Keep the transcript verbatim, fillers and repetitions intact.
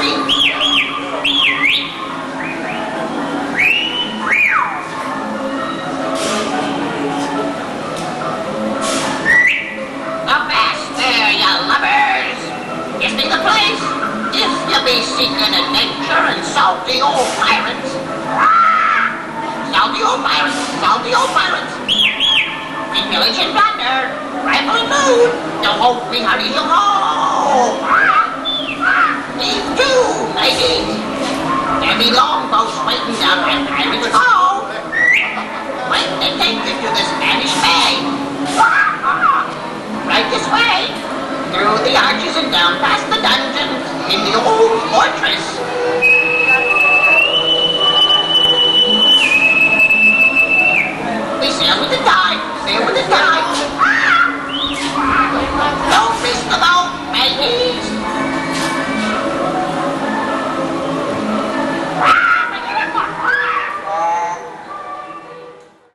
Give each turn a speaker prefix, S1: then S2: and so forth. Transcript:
S1: hurry! Avast there, you lovers! Is this the place? If you be seeking adventure and salty old pirates, salty old pirates, salty old pirates, in village and plunder, rifle and mood, don't hold me howdy you'll go. Leave too, ladies. There be longboats waiting down by Pirate's Cove. When they take you to the Spanish Bay. Right this way, through the arches and down past the dungeons in the old fortress.